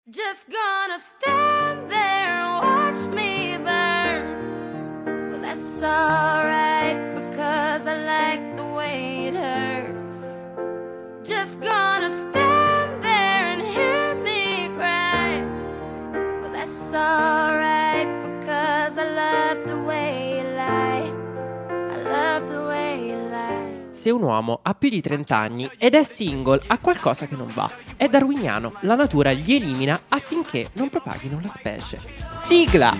Just gonna stand there and watch me burn. Well, that's alright because I like the way it hurts. Just gonna stand there and hear me cry. Well, that's alright because I love the way you lie. I love the way you lie. Se un uomo ha più di 30 anni ed è single, ha qualcosa che non va. È darwiniano, la natura gli elimina affinché non propaghino la specie. Sigla!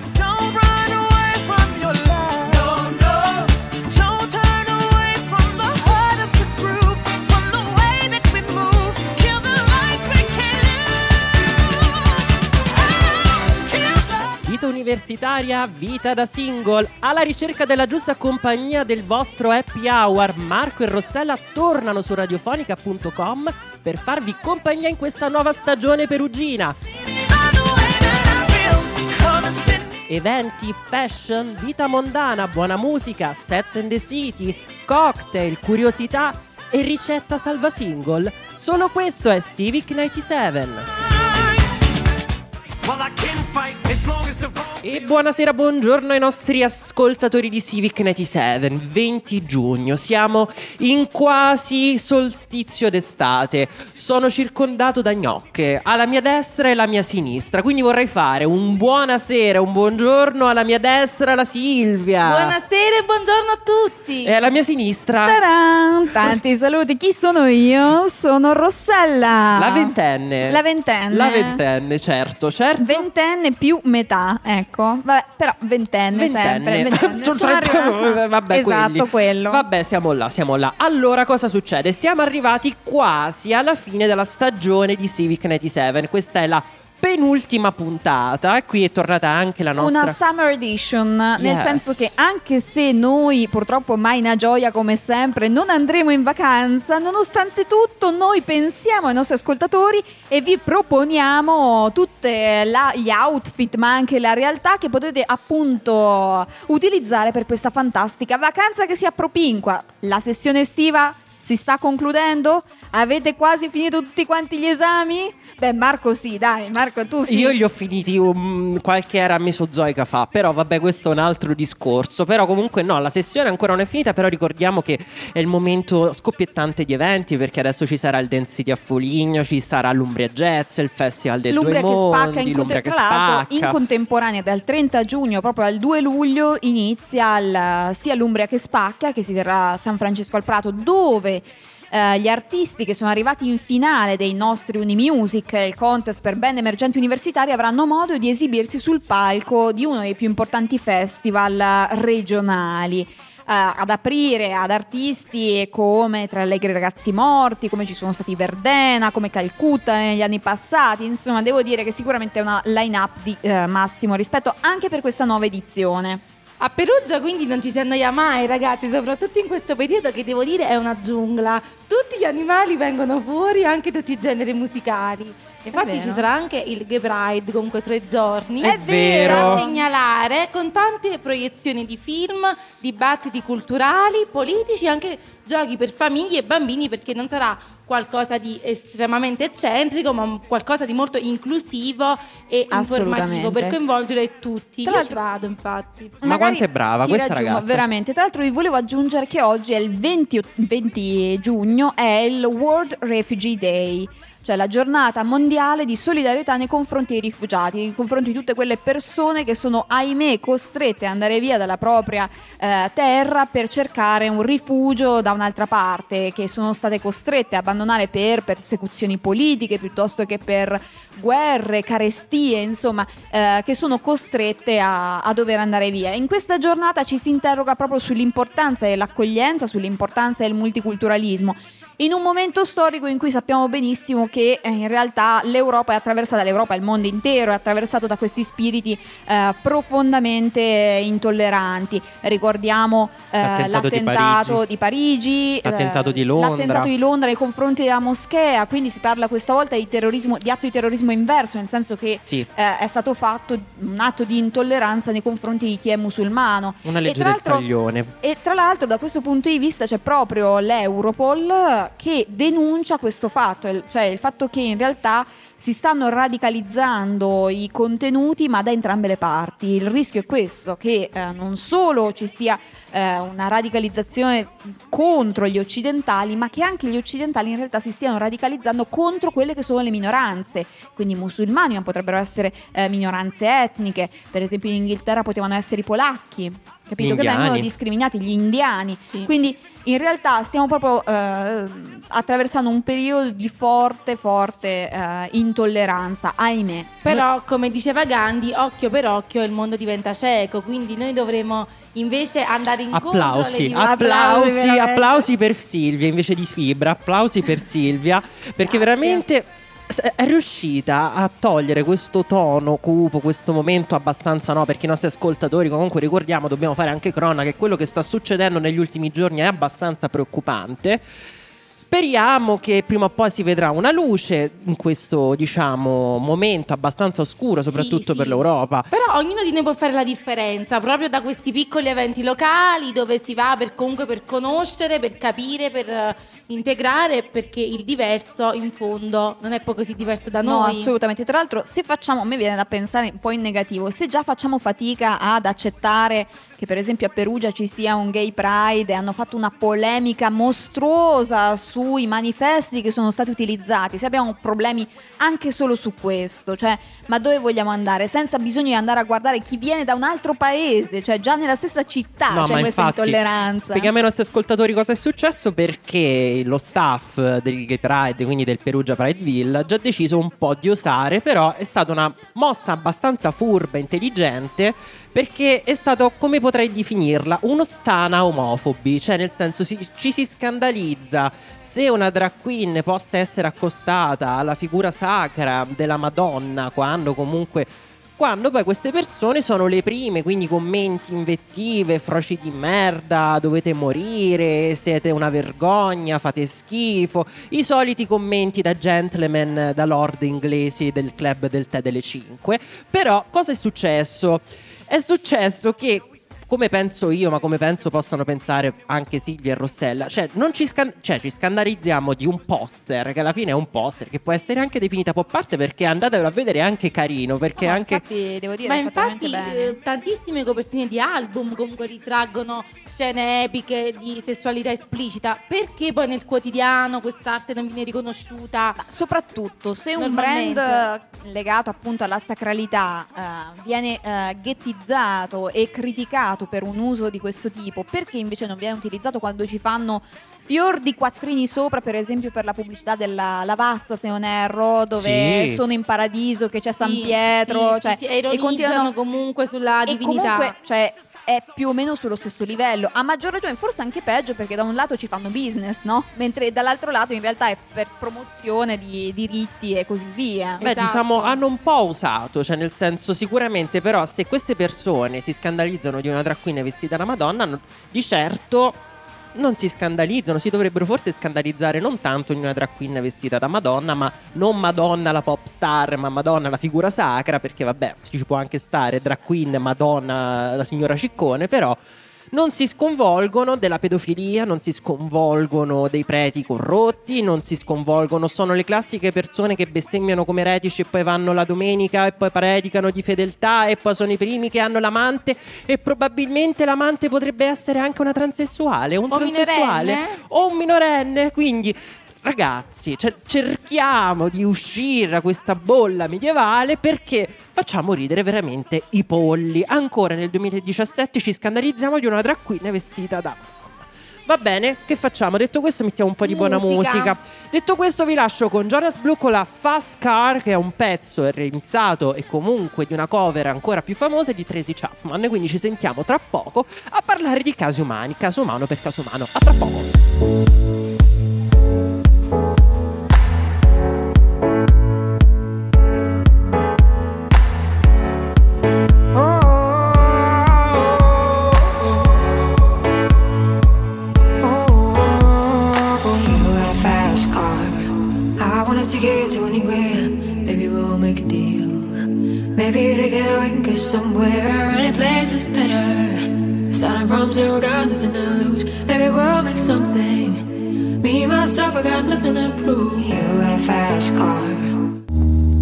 Vita universitaria, vita da single, alla ricerca della giusta compagnia del vostro happy hour, Marco e Rossella tornano su radiofonica.com per farvi compagnia in questa nuova stagione perugina. Eventi, fashion, vita mondana, buona musica, Sex and the City, cocktail, curiosità e ricetta salva single. Solo questo è Civic 97. E buonasera, buongiorno ai nostri ascoltatori di Civic 97. 20 giugno, siamo in quasi solstizio d'estate. Sono circondato da gnocche alla mia destra e alla mia sinistra, quindi vorrei fare un buonasera, un buongiorno alla mia destra, la Silvia. Buonasera e buongiorno a tutti. E alla mia sinistra Taran! Tanti saluti. Chi sono io? Sono Rossella. la ventenne. La ventenne. La ventenne, certo. Ventenne più metà, ecco. Vabbè, però ventenne. sempre. Ventenne. Sono arrivata. Vabbè, esatto, quello. Vabbè, siamo là. Allora, cosa succede? Siamo arrivati quasi alla fine della stagione di Civic 97. Questa è la penultima puntata e qui è tornata anche la nostra una summer edition, nel Yes. senso che anche se noi purtroppo mai una gioia come sempre non andremo in vacanza, nonostante tutto noi pensiamo ai nostri ascoltatori e vi proponiamo tutte gli outfit ma anche la realtà che potete appunto utilizzare per questa fantastica vacanza che si appropinqua. La sessione estiva si sta concludendo? Avete quasi finito tutti quanti gli esami? Beh, Marco sì, dai, Marco tu sì. Io li ho finiti qualche era mesozoica fa, però vabbè, questo è un altro discorso. Però comunque no, la sessione ancora non è finita, però ricordiamo che è il momento scoppiettante di eventi, perché adesso ci sarà il Dance City a Foligno, ci sarà l'Umbria Jazz, il Festival del L'Umbria Due che Mondi, spacca l'Umbria che tra l'altro spacca. in contemporanea dal 30 giugno proprio al 2 luglio inizia sia l'Umbria che spacca, che si terrà a San Francesco al Prato, dove gli artisti che sono arrivati in finale dei nostri Unimusic, il contest per band emergenti universitari, avranno modo di esibirsi sul palco di uno dei più importanti festival regionali. Ad aprire ad artisti come Tra Allegri Ragazzi Morti, come ci sono stati Verdena, come Calcutta negli anni passati. Insomma, devo dire che sicuramente è una line-up di massimo rispetto anche per questa nuova edizione. A Perugia quindi non ci si annoia mai, ragazzi, soprattutto in questo periodo che devo dire è una giungla. Tutti gli animali vengono fuori, anche tutti i generi musicali. Infatti ci sarà anche il Gay Pride, comunque 3 giorni. È vero. Da segnalare, con tante proiezioni di film, dibattiti culturali, politici, anche giochi per famiglie e bambini, perché non sarà qualcosa di estremamente eccentrico, ma qualcosa di molto inclusivo e informativo per coinvolgere tutti. Io ci vado, infatti. Ma quanto è brava questa ragazza? Veramente. Tra l'altro vi volevo aggiungere che oggi è il 20 giugno, è il World Refugee Day, cioè la giornata mondiale di solidarietà nei confronti dei rifugiati, nei confronti di tutte quelle persone che sono, ahimè, costrette ad andare via dalla propria terra per cercare un rifugio da un'altra parte, che sono state costrette a abbandonare per persecuzioni politiche piuttosto che per guerre, carestie, insomma, che sono costrette a dover andare via. In questa giornata ci si interroga proprio sull'importanza dell'accoglienza, sull'importanza del multiculturalismo, in un momento storico in cui sappiamo benissimo che in realtà l'Europa è attraversata, l'Europa e il mondo intero è attraversato da questi spiriti profondamente intolleranti. Ricordiamo l'attentato di Parigi, l'attentato di Londra nei confronti della moschea, quindi si parla questa volta di terrorismo, di atto di terrorismo inverso, nel senso che sì. È stato fatto un atto di intolleranza nei confronti di chi è musulmano. Una legge del taglione. E tra l'altro da questo punto di vista c'è proprio l'Europol che denuncia questo fatto, cioè il fatto che in realtà si stanno radicalizzando i contenuti, ma da entrambe le parti. Il rischio è questo, che non solo ci sia una radicalizzazione contro gli occidentali, ma che anche gli occidentali in realtà si stiano radicalizzando contro quelle che sono le minoranze, quindi i musulmani, ma potrebbero essere minoranze etniche, per esempio in Inghilterra potevano essere i polacchi, capito? Che vengono discriminati, gli indiani. Sì. Quindi in realtà stiamo proprio attraversando un periodo di forte intolleranza, ahimè. Però, come diceva Gandhi, occhio per occhio il mondo diventa cieco, quindi noi dovremo invece andare incontro applausi per Silvia invece di Fibra, applausi per Silvia, perché veramente è riuscita a togliere questo tono cupo, questo momento abbastanza, no, perché i nostri ascoltatori, comunque ricordiamo, dobbiamo fare anche cronaca, che quello che sta succedendo negli ultimi giorni è abbastanza preoccupante. Speriamo che prima o poi si vedrà una luce in questo, diciamo, momento abbastanza oscuro, soprattutto per l'Europa. Però ognuno di noi può fare la differenza, proprio da questi piccoli eventi locali dove si va per conoscere, per capire, per integrare, perché il diverso in fondo non è poi così diverso da noi. No, assolutamente. Tra l'altro, se facciamo, a me viene da pensare un po' in negativo, se già facciamo fatica ad accettare che per esempio a Perugia ci sia un gay pride e hanno fatto una polemica mostruosa sui manifesti che sono stati utilizzati, se abbiamo problemi anche solo su questo, cioè, ma dove vogliamo andare? Senza bisogno di andare a guardare chi viene da un altro paese, cioè già nella stessa città c'è questa intolleranza. Spieghiamo ai nostri ascoltatori cosa è successo, perché lo staff del Gay Pride, quindi del Perugia Pride Village, ha deciso un po' di osare, però è stata una mossa abbastanza furba, intelligente, perché è stato, come potrei definirla, uno stana omofobi, cioè nel senso ci si scandalizza se una drag queen possa essere accostata alla figura sacra della Madonna, quando poi queste persone sono le prime, quindi commenti, invettive, froci di merda, dovete morire, siete una vergogna, fate schifo, i soliti commenti da gentleman, da lord inglesi del club del tè delle 5. Però cosa è successo? È successo che, come penso io, ma come penso possano pensare anche Silvia e Rossella, cioè ci scandalizziamo di un poster, che alla fine è un poster, che può essere anche definita pop art, perché andatelo a vedere, è anche carino, perché anche... Infatti, devo dire, ma infatti tantissime copertine di album comunque ritraggono scene epiche di sessualità esplicita, perché poi nel quotidiano quest'arte non viene riconosciuta? Ma soprattutto se un brand legato appunto alla sacralità viene ghettizzato e criticato per un uso di questo tipo, perché invece non viene utilizzato quando ci fanno fior di quattrini sopra, per esempio per la pubblicità della Lavazza, se non erro, dove sono in paradiso, che c'è San Pietro, e continuano comunque sulla divinità, comunque, cioè, è più o meno sullo stesso livello, a maggior ragione forse anche peggio, perché da un lato ci fanno business, no? Mentre dall'altro lato in realtà è per promozione di diritti e così via. Beh, diciamo, hanno un po' usato, cioè nel senso, sicuramente, però se queste persone si scandalizzano di una drag queen vestita da Madonna, di certo non si scandalizzano, si dovrebbero forse scandalizzare non tanto in una drag queen vestita da Madonna, ma non Madonna la pop star, ma Madonna la figura sacra, perché vabbè, ci può anche stare drag queen Madonna la signora Ciccone, però non si sconvolgono della pedofilia, non si sconvolgono dei preti corrotti, non si sconvolgono, sono le classiche persone che bestemmiano come eretici e poi vanno la domenica e poi predicano di fedeltà e poi sono i primi che hanno l'amante, e probabilmente l'amante potrebbe essere anche una transessuale, un transessuale o un minorenne, quindi ragazzi, cerchiamo di uscire da questa bolla medievale, perché facciamo ridere veramente i polli. Ancora nel 2017 ci scandalizziamo di una drag queen vestita da... Va bene, che facciamo? Detto questo, mettiamo un po' di buona musica. Detto questo, vi lascio con Jonas Blue con la Fast Car, che è un pezzo remixato e comunque di una cover ancora più famosa di Tracy Chapman. Quindi ci sentiamo tra poco a parlare di casi umani, caso umano per caso umano. A tra poco. Get to anywhere, maybe we'll make a deal. Maybe together we can get somewhere. Any place is better. Starting from zero, got nothing to lose. Maybe we'll make something. Me, myself, I got nothing to prove. You got a fast car.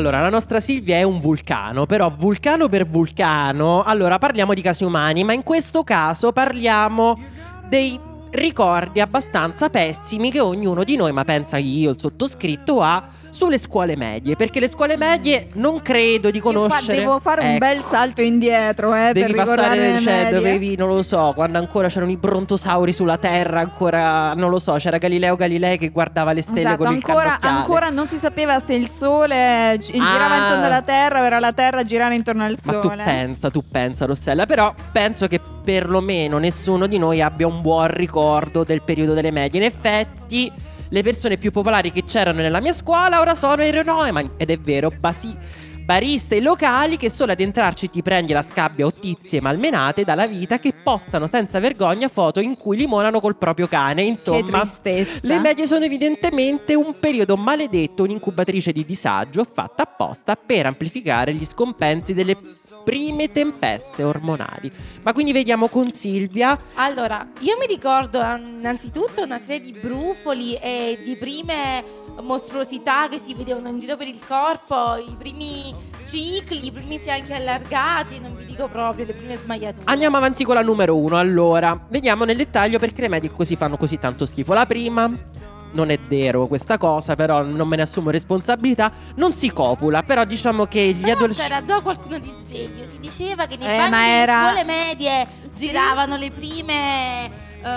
Allora, la nostra Silvia è un vulcano, però vulcano per vulcano. Allora, parliamo di casi umani, ma in questo caso parliamo dei ricordi abbastanza pessimi che ognuno di noi, ma pensa io, il sottoscritto, ha sulle scuole medie, perché le scuole medie non credo di conoscere. Io qua devo fare un bel salto indietro, per devi ricordare passare, le cioè, medie. dovevi, non lo so, quando ancora c'erano i brontosauri sulla terra, ancora, non lo so, c'era Galileo Galilei che guardava le stelle Esatto, con il cannocchiale. ancora non si sapeva se il sole girava intorno alla terra o era la terra a girare intorno al Ma sole. tu pensa, Rossella. Però penso che perlomeno nessuno di noi abbia un buon ricordo del periodo delle medie. In effetti, le persone più popolari che c'erano nella mia scuola ora sono i Renoeman. Ed è vero, bariste locali che solo ad entrarci ti prendi la scabbia o tizie malmenate dalla vita, che postano senza vergogna foto in cui limonano col proprio cane. Che Insomma, tristezza. le medie sono evidentemente un periodo maledetto, un'incubatrice di disagio fatta apposta per amplificare gli scompensi delle prime tempeste ormonali. Ma quindi vediamo con Silvia. Allora, io mi ricordo innanzitutto una serie di brufoli e di prime mostruosità che si vedevano in giro per il corpo, i primi cicli, i primi fianchi allargati, non vi dico proprio, le prime smagliature. Andiamo avanti con la numero 1. Allora, vediamo nel dettaglio perché le medie così fanno così tanto schifo. La prima, non è vero questa cosa, però non me ne assumo responsabilità, non si copula, però diciamo che gli Però adolescenti... c'era già qualcuno di sveglio, si diceva che nei ma bagni delle era- scuole medie Sì. giravano le prime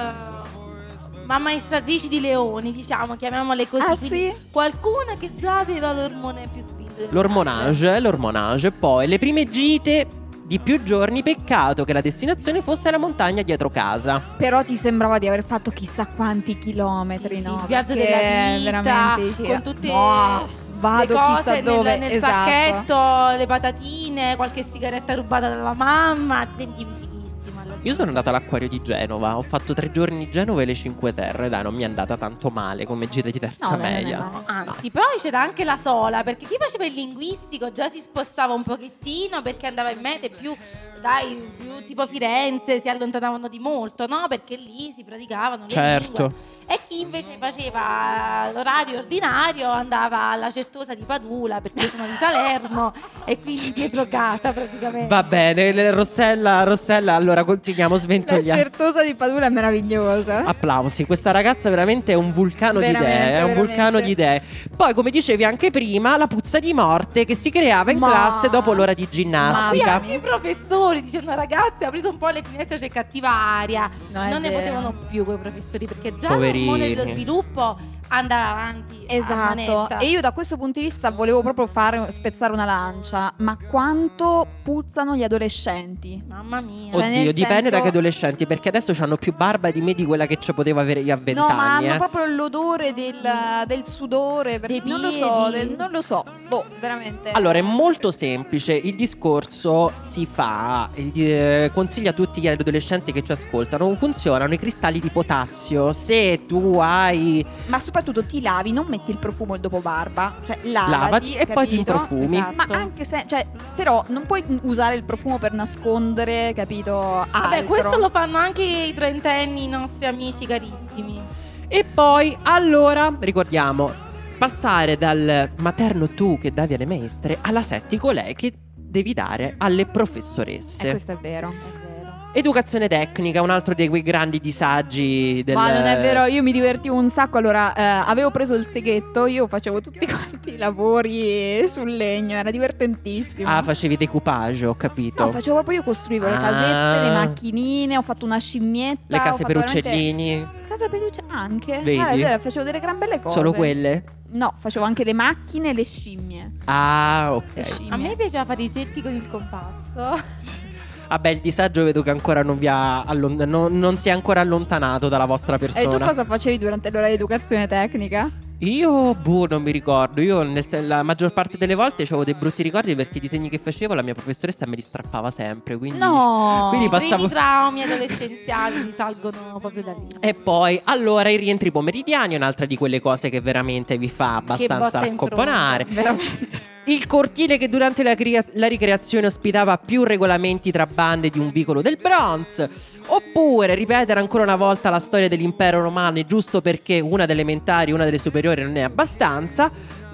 ammaestratrici di leoni, diciamo, chiamiamole così. Ah, Quindi sì? qualcuna che già aveva l'ormone più spinto del L'ormonage, poi le prime gite di più giorni, peccato che la destinazione fosse la montagna dietro casa. Però ti sembrava di aver fatto chissà quanti chilometri, Sì, sì, no? il viaggio Perché della vita, veramente con tutte vado le cose chissà dove, nel esatto. sacchetto, le patatine, qualche sigaretta rubata dalla mamma, ti sentivi fighissima. Io sono andata all'acquario di Genova, ho fatto 3 giorni di Genova e le 5 Terre, dai, non mi è andata tanto male come gita di terza No, dai, media. non è male. Anzi, poi c'era anche la sola, perché chi faceva il linguistico già si spostava un pochettino perché andava in mete più tipo Firenze, si allontanavano di molto, no? Perché lì si praticavano le Certo. lingue. E chi invece faceva l'orario ordinario andava alla Certosa di Padula, perché io sono di Salerno e quindi dietro casa praticamente. Va bene, Rossella, allora continuiamo, La sventogliamo. Certosa di Padula è meravigliosa. Applausi, questa ragazza veramente è un vulcano di Veramente, idee, è un veramente. vulcano di idee. Poi, come dicevi anche prima, la puzza di morte che si creava in Ma- classe dopo l'ora di Ma qui ginnastica. anche i professori dicevano: ragazzi, aprite un po' le finestre, c'è cattiva aria. No, è Non ne vero. potevano più quei professori, perché già Poverini. l'ormone dello sviluppo andava avanti a Esatto, manetta. e io da questo punto di vista volevo proprio spezzare una lancia. Ma quanto puzzano gli adolescenti? Mamma mia. Cioè, Oddio, nel dipende da senso- che adolescenti, perché adesso hanno più barba di me di quella che ci potevo avere io a 20 No, ma anni. hanno proprio l'odore del sudore. Dei Non lo so, piedi. non lo so. Boh, veramente. Allora, è molto semplice. Il discorso si fa. Consiglio a tutti gli adolescenti che ci ascoltano: funzionano i cristalli di potassio. Se tu hai. Ma soprattutto ti lavi, non metti il profumo il dopo barba. Cioè, Lavati e poi ti capito? profumi. Esatto. Ma anche se, cioè, però non puoi usare il profumo per nascondere, capito? Altro. Vabbè, questo lo fanno anche i trentenni, i nostri amici carissimi. E poi, allora, ricordiamo, passare dal materno tu che davi alle maestre alla settico lei che devi dare alle professoresse. Questo è vero. È vero. Educazione tecnica, un altro dei quei grandi disagi del... Ma non è vero, io mi divertivo un sacco. Allora, avevo preso il seghetto, io facevo tutti quanti i lavori sul legno, era divertentissimo. Ah, facevi decoupage, ho capito. No, facevo proprio io, costruivo le Ah. casette, le macchinine, ho fatto una scimmietta. Le case ho per fatto veramente- uccellini, Case per uccelli anche. Vedi? Ah, è vero, facevo delle gran belle cose. solo quelle? No, facevo anche le macchine e le scimmie. Ah, Le ok. scimmie. A me piaceva fare i cerchi con il compasso. Vabbè, il disagio vedo che ancora non vi ha non si è ancora allontanato dalla vostra E tu persona. cosa facevi durante l'ora di educazione tecnica? Io, non mi ricordo. Io la maggior parte delle volte avevo dei brutti ricordi perché i disegni che facevo la mia professoressa me li strappava sempre. Quindi, No! quindi I passavo. primi traumi adolescenziali risalgono proprio da lì. E poi, allora, i rientri pomeridiani è un'altra di quelle cose che veramente vi fa abbastanza botta in accopponare. Veramente. Il cortile che durante la ricreazione ospitava più regolamenti tra bande di un vicolo del Bronx. Oppure ripetere ancora una volta la storia dell'impero romano giusto perché una delle elementari, una delle superiori non è abbastanza.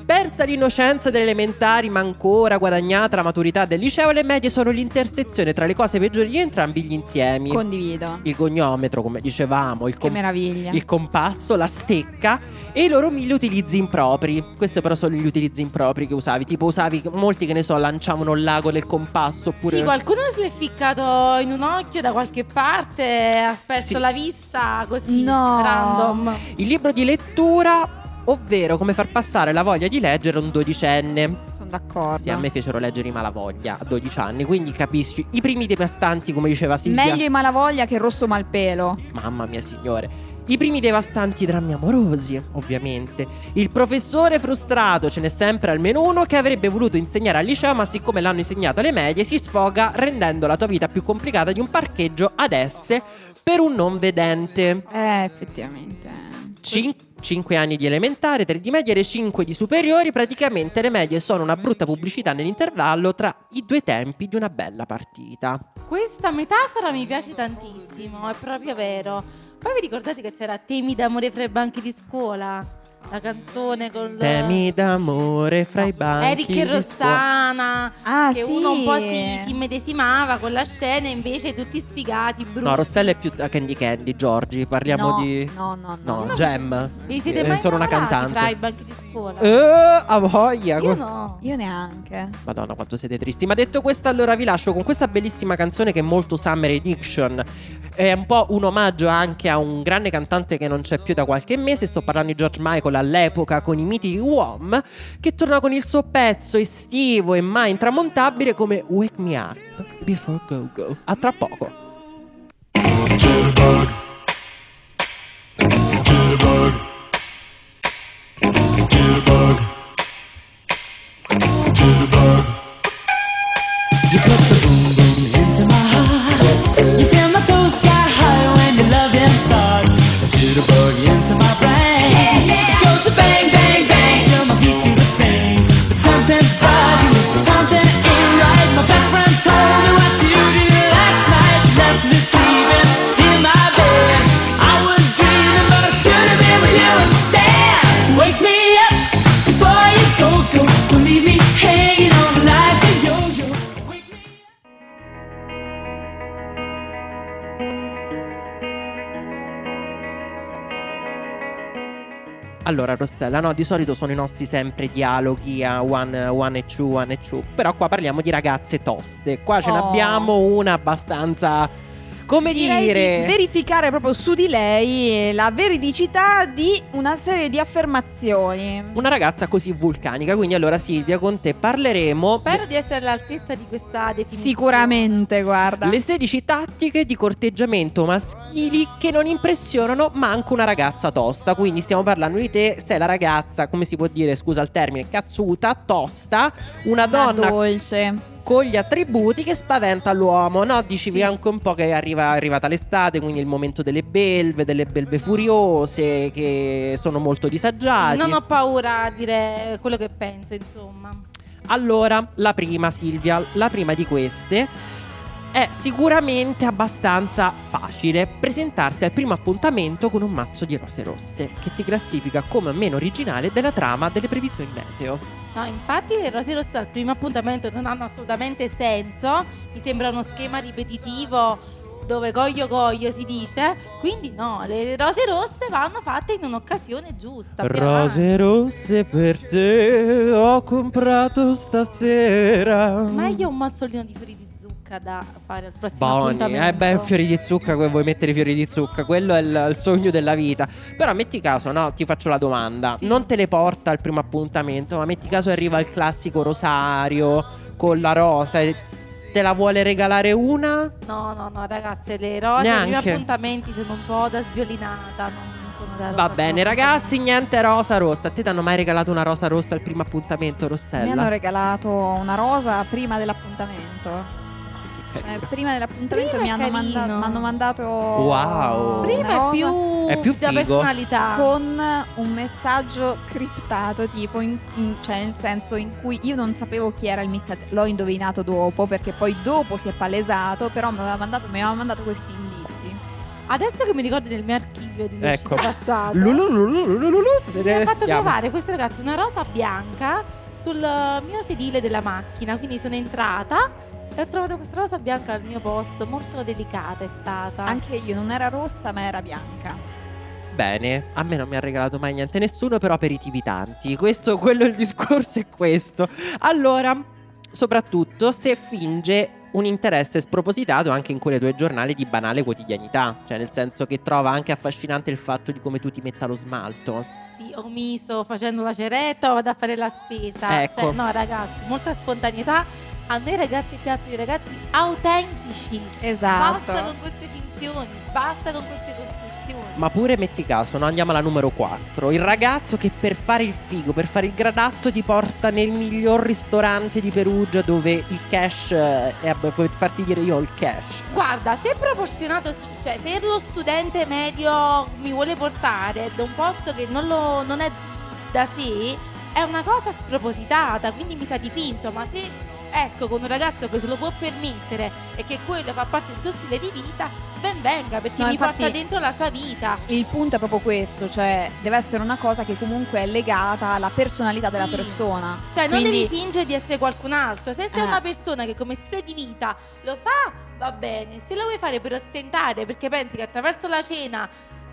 Persa l'innocenza delle elementari, ma ancora guadagnata la maturità del liceo, le medie sono l'intersezione tra le cose peggiori di entrambi gli insiemi. Condivido. Il goniometro, come dicevamo, Che meraviglia. il compasso, la stecca e i loro 1000 utilizzi impropri. Questi però sono gli utilizzi impropri che usavi. Tipo usavi, molti che ne so, lanciavano il lago del compasso oppure... Sì, qualcuno si è ficcato in un occhio da qualche parte, ha perso Sì. la vista così, No. random. Il libro di lettura, ovvero come far passare la voglia di leggere a un 12enne. Sono d'accordo. Sì, a me fecero leggere i Malavoglia a 12 anni, quindi capisci, i primi devastanti, come diceva Silvia. Meglio i Malavoglia che Rosso Malpelo. Mamma mia signore. I primi devastanti drammi amorosi, ovviamente. Il professore frustrato, ce n'è sempre almeno uno che avrebbe voluto insegnare al liceo, ma siccome l'hanno insegnato alle medie, si sfoga rendendo la tua vita più complicata di un parcheggio ad esse per un non vedente. Effettivamente. 5 anni di elementare, 3 di medie e 5 di superiori. Praticamente le medie sono una brutta pubblicità nell'intervallo tra i due tempi di una bella partita. Questa metafora mi piace tantissimo, è proprio vero. Poi vi ricordate che c'era Temi d'amore fra i banchi di scuola? La canzone con Temi d'amore fra i banchi Eric e di scuola. Rossana, Ah, che sì. uno un po' si immedesimava con la scena, invece tutti sfigati, brutti. No, Rossella è più Candy Candy, Giorgi. Parliamo No, di... no. No, No, Gem. Vi siete mai sono una innamorati cantante. fra i banchi di scuola? A voglia. Io no. Io neanche. Madonna, quanto siete tristi. Ma detto questo, allora vi lascio con questa bellissima canzone che è molto Summer Addiction. È un po' un omaggio anche a un grande cantante che non c'è più da qualche mese. Sto parlando di George Michael all'epoca con i miti Wham, che torna con il suo pezzo estivo e mai intramontabile come Wake Me Up Before Go Go. A tra poco. Jitterbug. Jitterbug. Jitterbug. Jitterbug. You put the boom boom into my heart. You send my soul sky high when your loving starts. A jitterbug into my brain. It goes to bang bang bang till my feet do the same. But something's bugging me, something ain't right. My best friend told me what you did last night. You left me sleeping in my bed. I was dreaming, but I should have been with you instead. Wake me up before you go go. Don't leave me hanging on like a yo-yo. Wake me up. Allora Rossella, no, di solito sono i nostri sempre dialoghi a one e two. Però qua parliamo di ragazze toste. Qua ce Oh. n'abbiamo una abbastanza, come Direi dire, di verificare proprio su di lei la veridicità di una serie di affermazioni. una ragazza così vulcanica. Quindi allora Silvia, con te parleremo Spero di essere all'altezza di questa definizione. Sicuramente, guarda. le 16 tattiche di corteggiamento maschili che non impressionano manco una ragazza tosta. Quindi stiamo parlando di te, sei la ragazza, come si può dire, scusa il termine, cazzuta, tosta, una donna dolce. con gli attributi che spaventa l'uomo, no? Dicevi Sì. anche un po' che è arrivata l'estate, quindi il momento delle belve furiose che sono molto disagiate. Non ho paura a dire quello che penso, insomma. Allora, la prima, Silvia, la prima di queste è sicuramente abbastanza facile: presentarsi al primo appuntamento con un mazzo di rose rosse, che ti classifica come meno originale della trama delle previsioni meteo. No, infatti le rose rosse al primo appuntamento non hanno assolutamente senso. Mi sembra uno schema ripetitivo dove coglio si dice. Quindi no, le rose rosse vanno fatte in un'occasione giusta. più Rose rosse per te ho comprato stasera. avanti. Ma io ho un mazzolino di fiori di zucca da fare al prossimo Buoni, appuntamento. fiori di zucca, vuoi mettere fiori di zucca? Quello è il sogno della vita. Però metti caso, no, ti faccio la domanda. Sì. Non te le porta al primo appuntamento, ma metti caso arriva il classico rosario con la rosa e te la vuole regalare una? No, ragazze, le rose ai primi Neanche. appuntamenti sono un po' da sviolinata. Non sono da rosa Va al primo bene ragazzi, appuntamento. niente rosa rossa. A te ti hanno mai regalato una rosa rossa al primo appuntamento, Rossella? Mi hanno regalato una rosa prima dell'appuntamento. Che Cioè, carino. prima dell'appuntamento Prima mi è hanno carino. m'hanno mandato Wow. una Prima rosa È più da figo. personalità. con un messaggio criptato, tipo cioè nel senso in cui io non sapevo chi era il l'ho indovinato dopo, perché poi dopo si è palesato, però mi aveva mandato questi indizi. Adesso che mi ricordo nel mio archivio di Ecco. passato, Lululululululu. mi ha fatto Vediamo. trovare questo ragazzo una rosa bianca sul mio sedile della macchina. Quindi sono entrata e ho trovato questa rosa bianca al mil posto. Molto delicata è stata. Anche io, non era rossa ma era bianca. Bene, a me non mi ha regalato mai niente nessuno, però aperitivi tanti. Quello il discorso è questo. Allora, soprattutto se finge un interesse spropositato anche in quelle tue giornate di banale quotidianità. Cioè, nel senso che trova anche affascinante il fatto di come tu ti metta lo smalto. Sì, ho miso facendo la ceretta o vado a fare la spesa. Ecco. Cioè, no, ragazzi, molta spontaneità. A noi ragazzi piacciono i ragazzi autentici. Esatto. Basta con queste finzioni, basta con queste costruzioni. Ma pure metti caso, no? Andiamo alla numero 4. Il ragazzo che per fare il figo, per fare il gradasso ti porta nel miglior ristorante di Perugia, dove il cash puoi farti dire io ho il cash. Guarda, se è proporzionato sì, cioè se lo studente medio mi vuole portare da un posto che non è da sé, è una cosa spropositata, quindi mi sa di finto, ma se esco con un ragazzo che se lo può permettere e che quello fa parte del suo stile di vita, ben venga, perché No, mi infatti, porta dentro la sua vita. Il punto è proprio questo, cioè deve essere una cosa che comunque è legata alla personalità della Sì. persona. Cioè non Quindi- devi fingere di essere qualcun altro. Se sei Eh. una persona che come stile di vita lo fa, va bene. Se lo vuoi fare per ostentare, perché pensi che attraverso la cena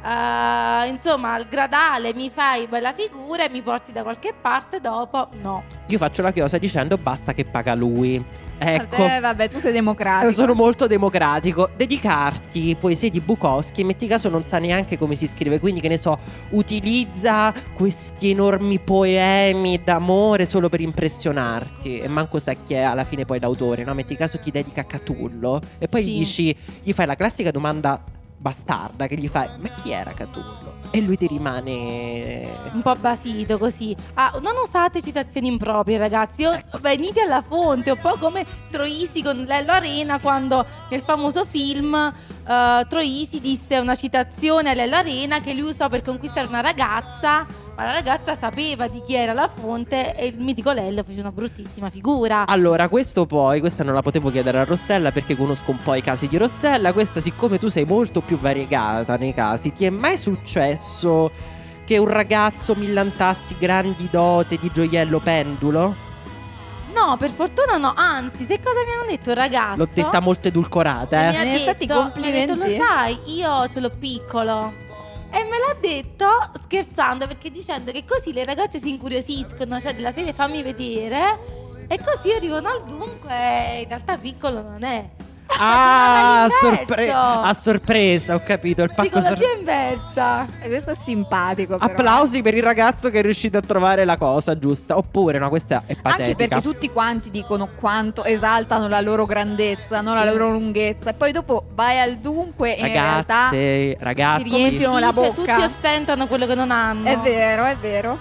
insomma al gradale mi fai bella figura e mi porti da qualche parte, dopo no. Io faccio la chiosa dicendo basta che paga lui. Ecco. Vabbè, tu sei democratico. Sono molto democratico. Dedicarti poesie di Bukowski, metti caso non sa neanche come si scrive, quindi che ne so, utilizza questi enormi poemi d'amore solo per impressionarti e manco sa chi è alla fine poi l'autore, no? Metti caso ti dedica a Catullo e poi Sì. gli fai la classica domanda bastarda che gli fai: ma chi era Catullo? E lui ti rimane Un po' basito così. Non usate citazioni improprie, ragazzi. Venite alla fonte, un po' come Troisi con Lello Arena, quando nel famoso film Troisi disse una citazione a Lello Arena che lui usò per conquistare una ragazza, ma la ragazza sapeva di chi era la fonte e il mitico Lello fece una bruttissima figura. Allora, questa non la potevo chiedere a Rossella perché conosco un po' i casi di Rossella. Questa, siccome tu sei molto più variegata nei casi, ti è mai successo che un ragazzo millantassi grandi dote di gioiello pendulo? No, per fortuna no. Anzi, se cosa mi hanno detto il ragazzo? L'ho detta molto edulcorata, Mi ha In effetti, detto, complimenti. mi ha detto, lo sai, io ce l'ho piccolo. E me l'ha detto scherzando, perché dicendo che così le ragazze si incuriosiscono, cioè della serie fammi vedere, e così arrivano al dunque e in realtà piccolo non è. Ah, all'inverso. a sorpresa, ho capito. Il pacco Psicologia inversa. Questo è simpatico però. Applausi per il ragazzo che è riuscito a trovare la cosa giusta. Oppure, no, questa è patetica. Anche perché tutti quanti dicono quanto esaltano la loro grandezza, non la loro lunghezza. E poi dopo vai al dunque e in realtà ragazzi, si riempiono la Dice, bocca. tutti ostentano quello che non hanno. È vero, è vero.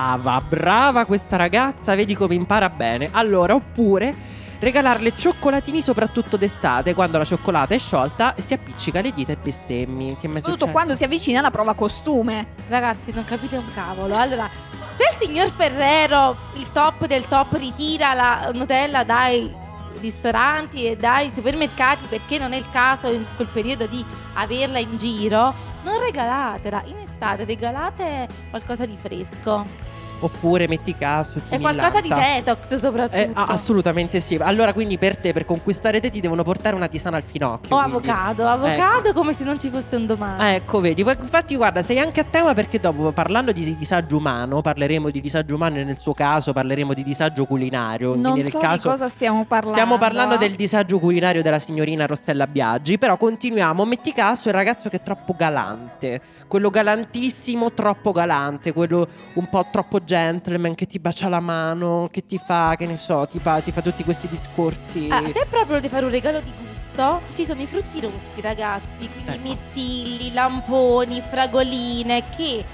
brava questa ragazza, vedi come impara bene. Allora, oppure regalarle cioccolatini soprattutto d'estate, quando la cioccolata è sciolta e si appiccica le dita e bestemmi. Che mi è Soprattutto successo? quando si avvicina la prova costume. Ragazzi, non capite un cavolo. Allora, se il signor Ferrero, il top del top, ritira la Nutella dai ristoranti e dai supermercati perché non è il caso in quel periodo di averla in giro, non regalatela. In estate regalate qualcosa di fresco. Oppure metti caso ti E qualcosa di millanza. detox soprattutto. Assolutamente sì. Allora, quindi per te, per conquistare te, ti devono portare una tisana al finocchio. O quindi. avocado come se non ci fosse un domani. Ecco, vedi. Infatti, guarda, sei anche a tema perché dopo, parlando di disagio umano, parleremo di disagio umano e nel suo caso parleremo di disagio culinario. Non Quindi so nel caso di cosa stiamo parlando. stiamo parlando del disagio culinario della signorina Rossella Biaggi. Però continuiamo. Metti caso il ragazzo che è troppo galante. Quello galantissimo, troppo galante. Quello un po' troppo gentleman che ti bacia la mano, che ti fa, che ne so, ti fa tutti questi discorsi. Se proprio devi fare un regalo di gusto, ci sono i frutti rossi, ragazzi. Quindi Ecco. mirtilli, lamponi, fragoline che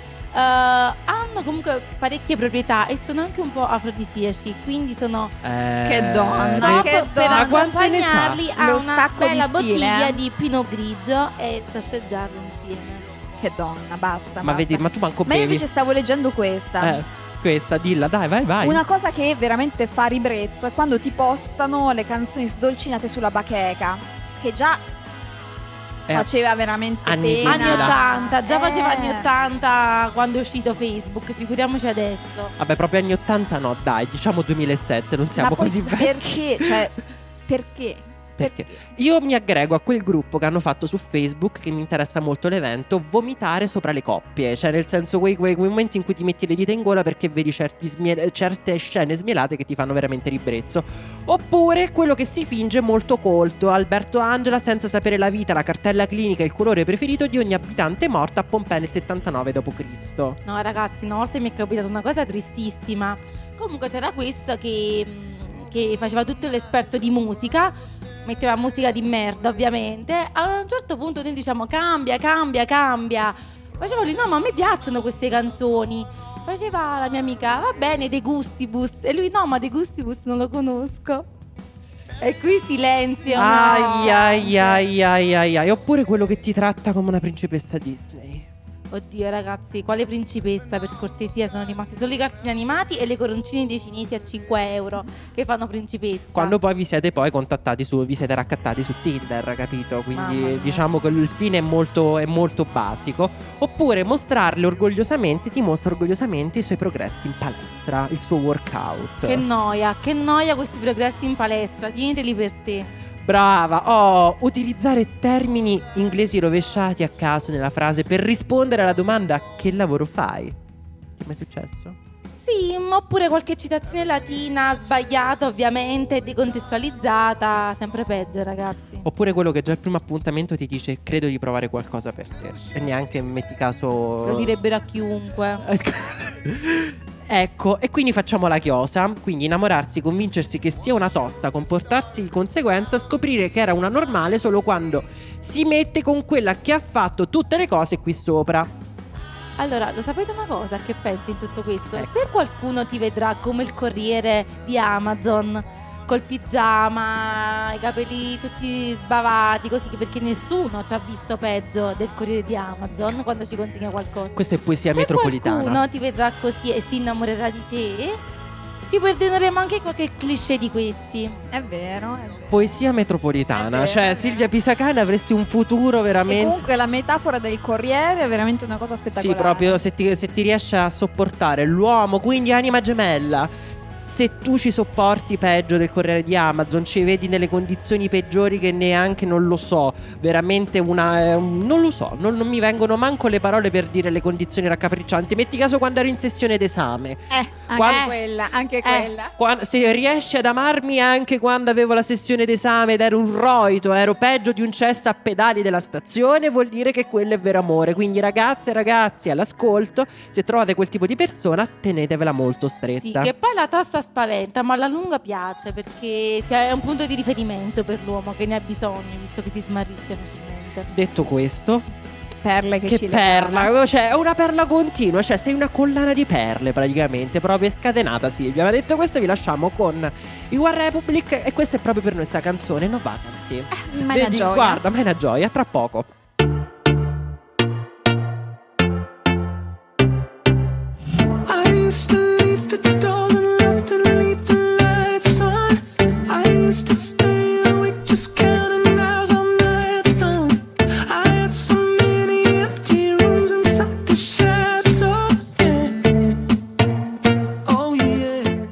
hanno comunque parecchie proprietà e sono anche un po' afrodisiaci. Quindi sono Che donna, troppo che per donna. Ma quante ne sa? accompagnarli a Lo una stacco di bella stile, bottiglia di Pinot Grigio e sorseggiarlo insieme. Che donna, basta. Ma basta. vedi, ma tu manco Ma io bevi. invece stavo leggendo questa. Questa, dilla, dai, vai. Una cosa che veramente fa ribrezzo è quando ti postano le canzoni sdolcinate sulla bacheca. Che già faceva veramente anni pena. Anni 80, già faceva anni Eh. 80 quando è uscito Facebook, figuriamoci adesso. Vabbè, proprio anni 80 no, dai, diciamo 2007, non siamo Ma poi così vecchi. perché? Cioè, perché? Perché? Io mi aggrego a quel gruppo che hanno fatto su Facebook, che mi interessa molto l'evento, vomitare sopra le coppie. Cioè, nel senso, quei momenti in cui ti metti le dita in gola perché vedi certe scene smielate che ti fanno veramente ribrezzo. Oppure quello che si finge molto colto, Alberto Angela, senza sapere la vita, la cartella clinica e il colore preferito di ogni abitante morto a Pompei nel 79 d.C. No ragazzi, una volta mi è capitata una cosa tristissima. Comunque c'era questo che faceva tutto l'esperto di musica, metteva musica di merda ovviamente. A un certo punto noi diciamo cambia. Faceva lui no, ma a me piacciono queste canzoni. Faceva la mia amica va bene, De Gustibus. E lui no, ma De Gustibus non lo conosco. E qui silenzio. Ai. Oppure quello che ti tratta come una principessa Disney. Oddio ragazzi, quale principessa, per cortesia, sono rimasti solo i cartoni animati e le coroncine dei cinesi a 5 euro che fanno principessa. Quando poi vi siete poi contattati vi siete raccattati su Tinder, capito? Mamma Quindi mia. diciamo che il fine è molto basico. Oppure mostrarle orgogliosamente, ti mostra orgogliosamente i suoi progressi in palestra, il suo workout. Che noia questi progressi in palestra, tieniteli per te. Brava, utilizzare termini inglesi rovesciati a caso nella frase per rispondere alla domanda che lavoro fai? Ti è mai successo? Sì, oppure qualche citazione latina sbagliata ovviamente, decontestualizzata, sempre peggio ragazzi. Oppure quello che già al primo appuntamento ti dice credo di provare qualcosa per te e neanche metti caso... Lo direbbero a chiunque. Ecco, e quindi facciamo la chiosa. Quindi innamorarsi, convincersi che sia una tosta, comportarsi di conseguenza, scoprire che era una normale solo quando si mette con quella che ha fatto tutte le cose qui sopra. Allora, lo sapete una cosa che pensi in tutto questo? Ecco. Se qualcuno ti vedrà come il corriere di Amazon, col pigiama, i capelli tutti sbavati, così, perché nessuno ci ha visto peggio del corriere di Amazon quando ci consegna qualcosa. Questa è poesia Se metropolitana. qualcuno ti vedrà così e si innamorerà di te, ci perdoneremo anche qualche cliché di questi. È vero. Poesia metropolitana. È vero, Cioè, è Silvia Pisacane, avresti un futuro E veramente... comunque la metafora del corriere è veramente una cosa Sì, spettacolare. proprio se ti riesci a sopportare l'uomo, quindi anima gemella. Se tu ci sopporti peggio del corriere di Amazon, ci vedi nelle condizioni peggiori che neanche, non lo so, veramente non lo so, non mi vengono manco le parole per dire le condizioni raccapriccianti. Metti caso quando ero in sessione d'esame. Anche quella. Se riesci ad amarmi anche quando avevo la sessione d'esame ed ero un roito, ero peggio di un cesso a pedali della stazione, vuol dire che quello è vero amore. Quindi ragazze e ragazzi all'ascolto, se trovate quel tipo di persona, tenetevela molto stretta. Sì, che poi la tosta spaventa, ma alla lunga piace perché è un punto di riferimento per l'uomo che ne ha bisogno, visto che si smarrisce facilmente. Detto questo, Perle che ci perla, legano. cioè è una perla continua, cioè sei una collana di perle praticamente, proprio scatenata Silvia. Ma detto questo vi lasciamo con i One Republic e questa è proprio per noi sta canzone No Vacancy. Ma è una gioia. Guarda, ma è una gioia, tra poco. I used to leave the doors unlocked and leave the lights on. I used to stay awake just counting hours all night long. I had so many empty rooms inside the shadow. Yeah. Oh yeah.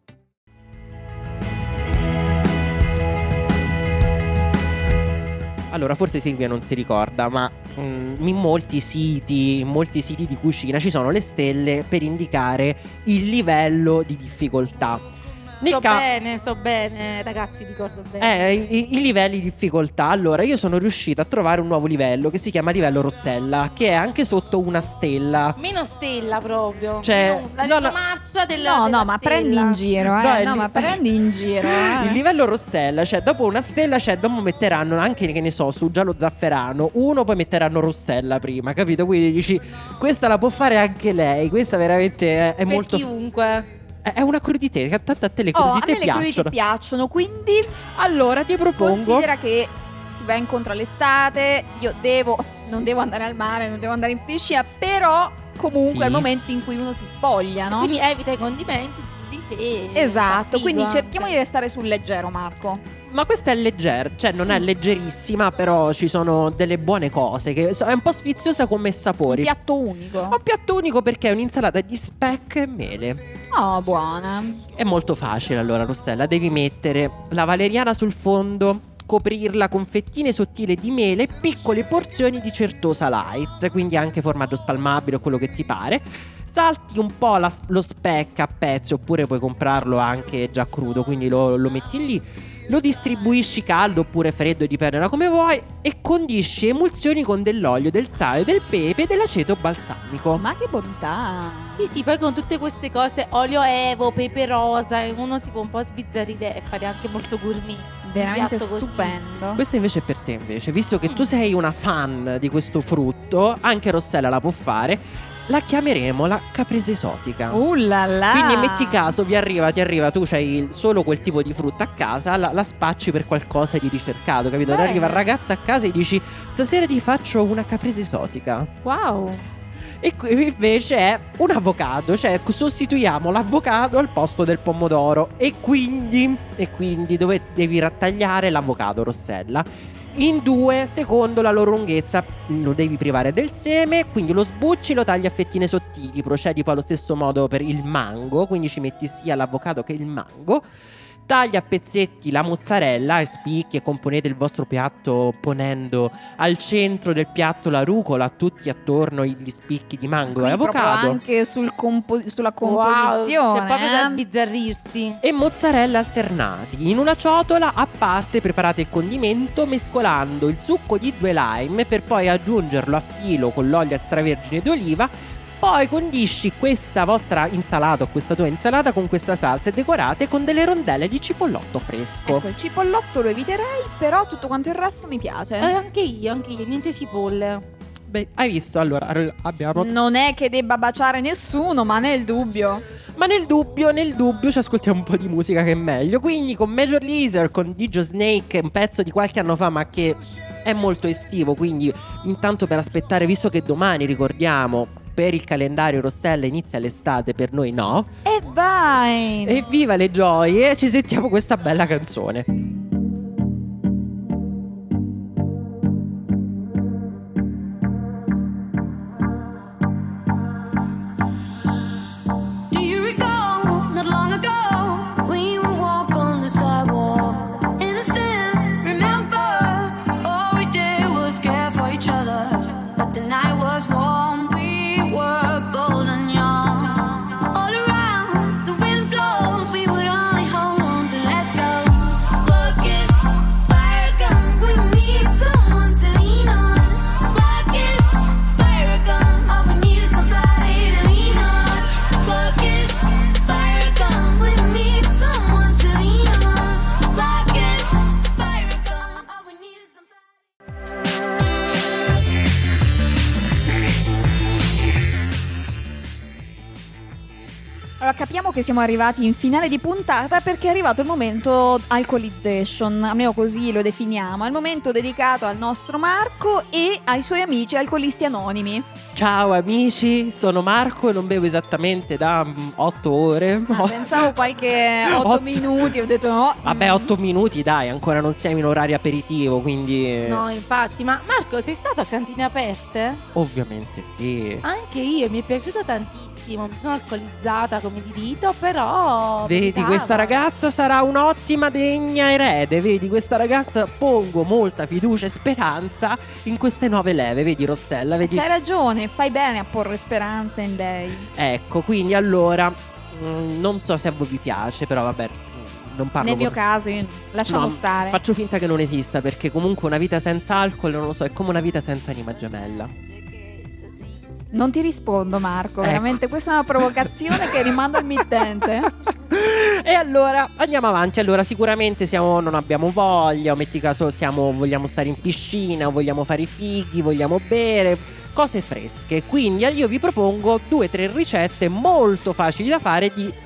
Allora, forse Silvia non si ricorda, ma in molti siti di cucina ci sono le stelle per indicare il livello di difficoltà. So bene, ragazzi, ricordo bene. I livelli di difficoltà. Allora, io sono riuscito a trovare un nuovo livello che si chiama livello Rossella, che è anche sotto una stella. Meno stella proprio. Cioè, la marcia della No, della ma stella. prendi in giro, No, è No, lì- ma prendi in giro. Il livello Rossella, cioè dopo una stella, cioè dopo metteranno anche, che ne so, su giallo zafferano, uno poi metteranno Rossella prima, capito? Quindi dici, questa la può fare anche lei, questa veramente è Per molto... chiunque. È una crudité, tanto a te le a crudité me le crudité piacciono. piacciono, quindi Allora ti propongo... considera che si va incontro all'estate. Io non devo andare al mare, non devo andare in piscina, però comunque Sì. è il momento in cui uno si spoglia, no? Quindi evita i condimenti di te. Esatto, Figo quindi anche. cerchiamo di restare sul leggero, Marco. Ma questa è leggera, cioè non è leggerissima, però ci sono delle buone cose, che è un po' sfiziosa come Un sapori. piatto unico. Un piatto unico perché è un'insalata di speck e mele. Oh, buona. È molto facile allora, Rossella. Devi mettere la valeriana sul fondo, coprirla con fettine sottili di mele e piccole porzioni di certosa light, quindi anche formaggio spalmabile o quello che ti pare. Salti un po' lo speck a pezzi, oppure puoi comprarlo anche già crudo, quindi lo metti lì. Lo distribuisci caldo oppure freddo, dipende da come vuoi, e condisci emulsioni con dell'olio, del sale, del pepe e dell'aceto balsamico. Ma che bontà. Sì, poi con tutte queste cose, olio evo, pepe rosa, e uno si può un po' sbizzarrire e fare anche molto gourmet. Veramente Un piatto così. stupendo. Questa invece è per te invece, visto che tu sei una fan di questo frutto, anche Rossella la può fare. La chiameremo la caprese esotica. La la. Quindi metti caso, ti arriva, tu c'hai solo quel tipo di frutta a casa, la spacci per qualcosa di ricercato, capito? Bene. Arriva il ragazzo a casa e dici: stasera ti faccio una caprese esotica. Wow. E qui invece è un avocado, cioè sostituiamo l'avocado al posto del pomodoro. E quindi dove devi rattagliare l'avocado, Rossella? In due, secondo la loro lunghezza. Lo devi privare del seme, quindi lo sbucci, lo tagli a fettine sottili. Procedi poi allo stesso modo per il mango, quindi ci metti sia l'avocado che il mango. Tagli a pezzetti la mozzarella e spicchi e componete il vostro piatto ponendo al centro del piatto la rucola, tutti attorno gli spicchi di mango e Qui proprio avocado. anche sulla Wow, composizione. c'è proprio da eh. sbizzarrirsi. E mozzarella alternati. In una ciotola a parte preparate il condimento mescolando il succo di 2 lime per poi aggiungerlo a filo con l'olio extravergine d'oliva. Poi condisci questa vostra insalata o questa tua insalata con questa salsa e decorate con delle rondelle di cipollotto fresco. Ecco, il cipollotto lo eviterei, però tutto quanto il resto mi piace. Anche io, niente cipolle. Beh, hai visto? Allora abbiamo... Non è che debba baciare nessuno, ma nel dubbio. Ma nel dubbio ci ascoltiamo un po' di musica che è meglio. Quindi con Major Lazer, con DJ Snake, un pezzo di qualche anno fa ma che è molto estivo. Quindi intanto per aspettare, visto che domani, ricordiamo, per il calendario Rossella inizia l'estate, per noi no. E vai! Evviva le gioie, ci sentiamo questa bella canzone. Do you recall not long ago when you would walk on the sidewalk? Innocent, remember, all we did was care for each other. But the night was warm, we were bold and young. All around, the wind blows, we would only hold on to let go. Look, it's fire gun, we need someone to lean on. Look, it's fire gun, all we need is somebody to lean on. Look, it's fire gun, we need someone to lean on. Look, it's fire gun, all we need is somebody. Allora capiamo che siamo arrivati in finale di puntata perché è arrivato il momento alcolization, almeno così lo definiamo, è il momento dedicato al nostro Marco e ai suoi amici alcolisti anonimi. Ciao amici, sono Marco e non bevo esattamente da 8 ore. Pensavo qualche 8 Otto. minuti, ho detto no. Vabbè, 8 minuti, dai, ancora non siamo in orario aperitivo, quindi No, infatti, ma Marco, sei stato a cantine aperte? ovviamente sì. Anche io, mi è piaciuta tantissimo, mi sono alcolizzata come di rito, però Vedi, meritava. questa ragazza sarà un'ottima degna erede. Vedi, questa ragazza, pongo molta fiducia e speranza in queste nuove leve. Vedi, Rossella, vedi. C'hai ragione, fai bene a porre speranza in lei. Ecco, quindi allora non so se a voi vi piace, però vabbè, non parlo Nel mio con- caso, lasciamo No, stare. Faccio finta che non esista, perché comunque una vita senza alcol, non lo so, è come una vita senza anima gemella. Non ti rispondo, Marco. Ecco. Veramente questa è una provocazione che rimando al mittente. E allora andiamo avanti. Allora, sicuramente non abbiamo voglia, o metti caso vogliamo stare in piscina, o vogliamo fare i fighi, vogliamo bere cose fresche. Quindi io vi propongo 2 o 3 ricette molto facili da fare di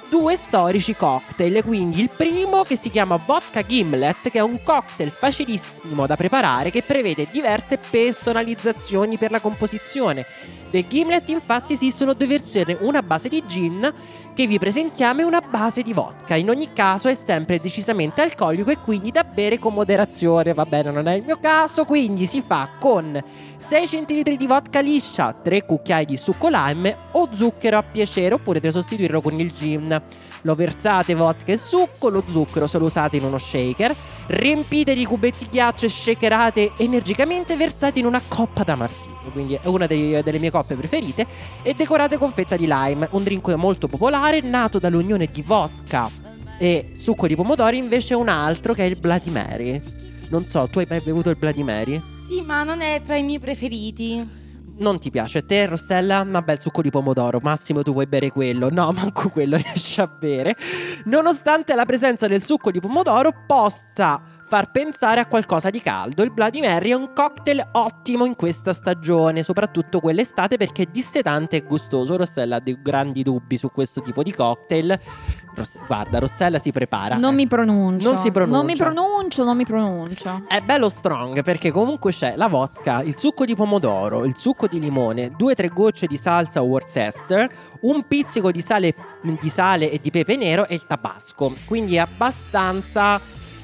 2 storici cocktail. Quindi il primo, che si chiama Vodka Gimlet, che è un cocktail facilissimo da preparare che prevede diverse personalizzazioni per la composizione. Del gimlet infatti esistono 2 versioni, una a base di gin che vi presentiamo e una a base di vodka. In ogni caso è sempre decisamente alcolico e quindi da bere con moderazione. Va bene, non è il mio caso, quindi si fa con 6 centilitri di vodka liscia, 3 cucchiai di succo lime o zucchero a piacere, oppure potete sostituirlo con il gin. Lo versate vodka e succo, lo zucchero se lo usate in uno shaker, riempite di cubetti di ghiaccio e shakerate energicamente, versate in una coppa da martini, quindi è una delle mie coppe preferite, e decorate con fetta di lime. Un drink molto popolare, nato dall'unione di vodka e succo di pomodori, invece è un altro che è il Bloody Mary. Non so, tu hai mai bevuto il Bloody Mary? Sì, ma non è tra i miei preferiti. Non ti piace a te, Rossella? Vabbè, il succo di pomodoro, massimo tu vuoi bere quello. No, manco quello riesci a bere. Nonostante la presenza del succo di pomodoro possa far pensare a qualcosa di caldo, il Bloody Mary è un cocktail ottimo in questa stagione, soprattutto quell'estate, perché è dissetante e gustoso. Rossella ha dei grandi dubbi su questo tipo di cocktail. Guarda, Rossella si prepara. Non mi pronuncio. Non si pronuncia. Non mi pronuncio. È bello strong perché comunque c'è la vodka, il succo di pomodoro, il succo di limone, 2-3 gocce di salsa Worcester, un pizzico di sale e di pepe nero e il tabasco. Quindi è abbastanza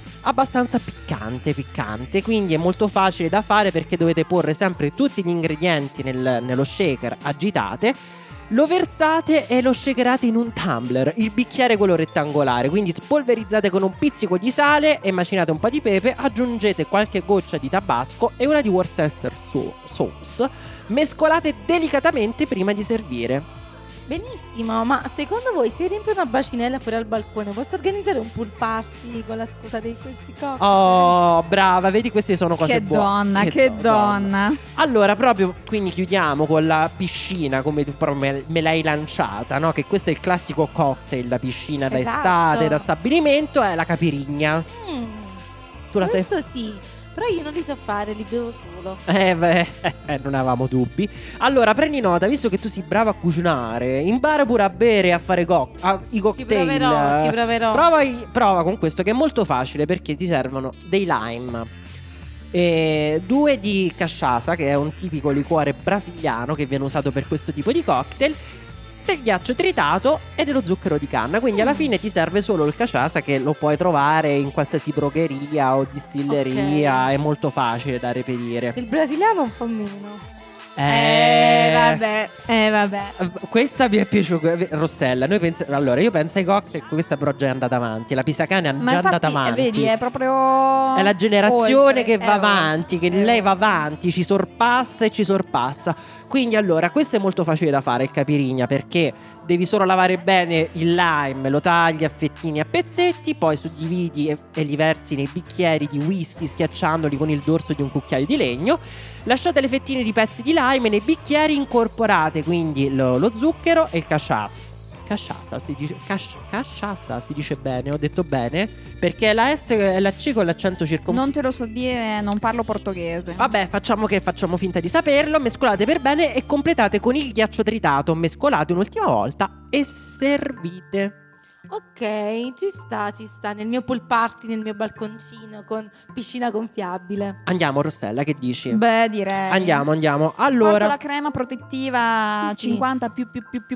piccante, quindi è molto facile da fare perché dovete porre sempre tutti gli ingredienti nello shaker, agitate, lo versate e lo shakerate in un tumbler, il bicchiere quello rettangolare, quindi spolverizzate con un pizzico di sale e macinate un po' di pepe, aggiungete qualche goccia di tabasco e una di Worcester sauce, mescolate delicatamente prima di servire. Benissimo, ma secondo voi se riempio una bacinella fuori al balcone posso organizzare un pool party con la scusa di questi cocktail? Oh, brava, vedi, queste sono cose Che buone. che donna. Allora, proprio, quindi chiudiamo con la piscina, come tu proprio me l'hai lanciata, no? Che questo è il classico cocktail da piscina, da Esatto. estate, da stabilimento, è la caipirinha. Tu la sai? Questo sì, però io non li so fare, li bevo solo. Non avevamo dubbi. Allora, prendi nota, visto che tu sei brava a cucinare, impara pure a bere e a fare i cocktail. Ci proverò. Prova con questo, che è molto facile, perché ti servono dei lime, 2 di cachaça, che è un tipico liquore brasiliano che viene usato per questo tipo di cocktail, del ghiaccio tritato e dello zucchero di canna. Quindi alla fine ti serve solo il cachaça, che lo puoi trovare in qualsiasi drogheria o distilleria, Ok. è molto facile da reperire. Il brasiliano un po' meno. Vabbè. Questa mi è piaciuta, Rossella. Allora, io penso ai cocktail, questa però già è andata avanti. La Pisacane è Ma già infatti, andata avanti. vedi, è proprio È la generazione oltre, che va avanti, che lei va oltre. avanti, ci sorpassa e ci sorpassa. Quindi allora, questo è molto facile da fare, il caipirinha, perché devi solo lavare bene il lime, lo tagli a fettini, a pezzetti, poi suddividi e li versi nei bicchieri di whisky, schiacciandoli con il dorso di un cucchiaio di legno. Lasciate le fettine di pezzi di lime nei bicchieri, incorporate quindi lo zucchero e il cachaça. Cachaça si dice, cachaça si dice bene, ho detto bene, perché la S e la C con l'accento circonflesso. Non te lo so dire, non parlo portoghese. Vabbè, facciamo finta di saperlo. Mescolate per bene e completate con il ghiaccio tritato. Mescolate un'ultima volta e servite. Ok, ci sta. Nel mio pool party, nel mio balconcino con piscina gonfiabile. Andiamo, Rossella, che dici? Beh, direi. Andiamo. Porto Allora, la crema protettiva Sì, sì. 50 più.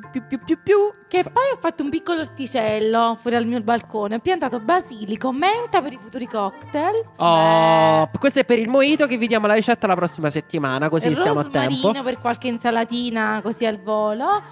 Che poi ho fatto un piccolo orticello fuori al mio balcone. Ho piantato basilico, menta per i futuri cocktail. questo è per il mojito, che vi diamo la ricetta la prossima settimana, così e siamo a tempo. rosmarino per qualche insalatina così al volo.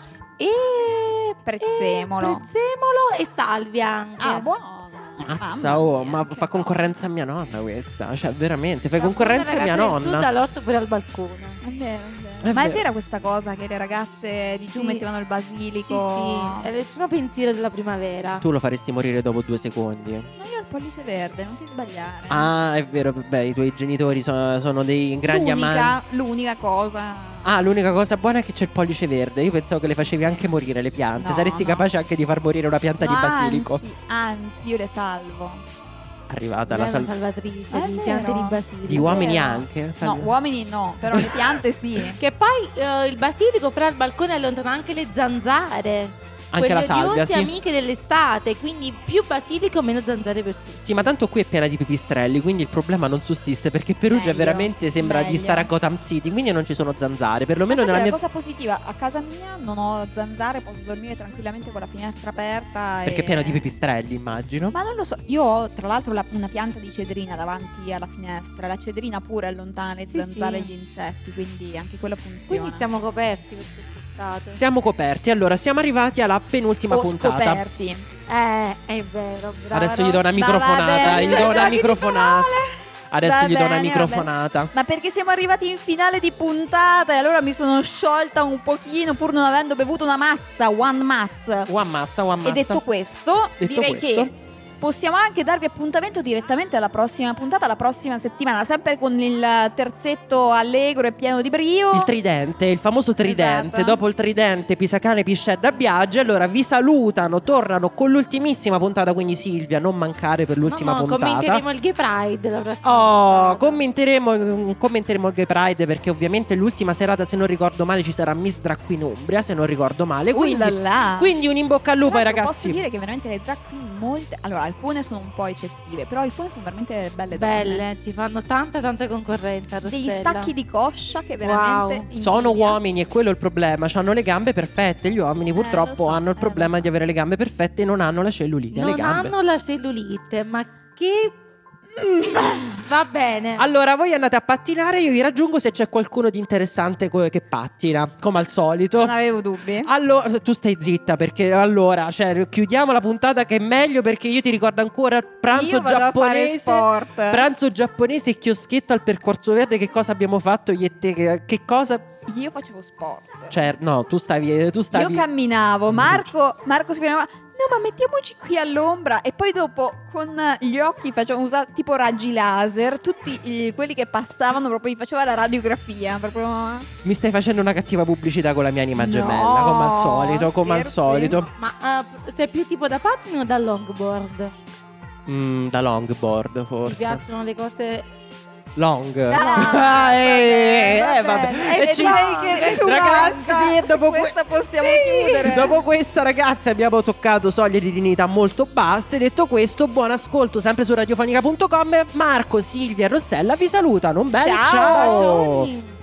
E Prezzemolo. e salvia anche. Ah, buono. Mazza, ma fa concorrenza a mia nonna questa. Cioè, veramente, fai La concorrenza a mia ragazza del sud nonna. all'orto fuori al balcone. È vero. È Ma è vero. vera questa cosa che le ragazze di giù Sì. mettevano il basilico? Sì, è il primo pensiero della primavera. Tu lo faresti morire dopo 2 secondi. Ma io ho il pollice verde, non ti sbagliare. Ah, è vero, vabbè, i tuoi genitori sono dei grandi amanti. L'unica cosa. Ah, l'unica cosa buona è che c'è il pollice verde. Io pensavo che le facevi anche morire le piante. No, Saresti no. capace anche di far morire una pianta No, di basilico. Anzi, io le salvo. Arrivata Lei la è una salvatrice È di vero. piante di basilico. di uomini vero. anche. No, uomini no, però le piante sì. Che poi il basilico fra il balcone allontana anche le zanzare. Anche la Quelle salvia, odiose sì. amiche dell'estate, quindi più basilico, meno zanzare per tutti. Sì, ma tanto qui è piena di pipistrelli, quindi il problema non sussiste, perché Perugia Meglio, veramente sembra di meglio. stare a Gotham City, quindi non ci sono zanzare, perlomeno Infatti nella la mia... cosa positiva, a casa mia non ho zanzare, posso dormire tranquillamente con la finestra aperta. Perché è e- pieno di pipistrelli, immagino. Ma non lo so, io ho tra l'altro una pianta di cedrina davanti alla finestra. La cedrina pure allontana le Sì, zanzare e sì. gli insetti, quindi anche quello funziona. Quindi siamo coperti per quest'estate. Siamo coperti, allora siamo arrivati alla penultima o puntata. scoperti. È vero, brava. Adesso gli do una Va microfonata, bene, gli do una giochi di microfonata. Adesso Va gli do una bene, va microfonata. Ma perché siamo arrivati in finale di puntata e allora mi sono sciolta un pochino pur non avendo bevuto una mazza, one mazza. One E detto questo, Detto direi questo. che possiamo anche darvi appuntamento direttamente alla prossima puntata, la prossima settimana, sempre con il terzetto allegro e pieno di brio. Il tridente, il famoso tridente. Esatto. Dopo il tridente, Pisacane, Piscedda, Biagi. Allora vi salutano, tornano con l'ultimissima puntata. Quindi Silvia, non mancare per l'ultima no, puntata. commenteremo il Gay Pride la prossima Oh, puntata. commenteremo il Gay Pride, perché ovviamente l'ultima serata, se non ricordo male, ci sarà Miss Drag Queen Umbria, se non ricordo male. Quindi un in bocca al lupo ai Tra l'altro ragazzi. Posso dire che veramente le drag queen molte, allora alcune sono un po' eccessive, però alcune sono veramente belle donne. Belle, ci fanno tanta concorrenza. Degli Rossella. stacchi di coscia che veramente Wow. Sono invidia. uomini, e quello è il problema. Hanno le gambe perfette. Gli uomini purtroppo lo so, hanno il lo problema so. di avere le gambe perfette e non hanno la cellulite alle Non gambe. hanno la cellulite, ma che... Va bene. Allora, voi andate a pattinare, io vi raggiungo se c'è qualcuno di interessante che pattina, come al solito. Non avevo dubbi. Allora, tu stai zitta, perché allora, cioè, chiudiamo la puntata, che è meglio, perché io ti ricordo ancora pranzo Io vado a fare giapponese. sport. Pranzo giapponese e chioschetto al Percorso Verde. Che cosa abbiamo fatto io e te? Che cosa? Io facevo sport. Cioè, no, tu stavi. Io camminavo, Marco si fermava. No, ma mettiamoci qui all'ombra. E poi dopo con gli occhi facevamo usare tipo raggi laser. Tutti quelli che passavano proprio mi faceva la radiografia. Proprio. Mi stai facendo una cattiva pubblicità con la mia anima No, gemella, come al solito, come al scherzi. solito. Ma sei più tipo da pattino o da longboard? Da longboard, Ti forse. piacciono le cose... Long. Ah, vabbè. E ci- direi che su ragazzi, questa- dopo su questa possiamo chiudere. Dopo questa, ragazzi, abbiamo toccato soglie di dignità molto basse. Detto questo, buon ascolto sempre su radiofonica.com. Marco, Silvia e Rossella vi salutano. Un bel Ciao. ciao. Bacioni.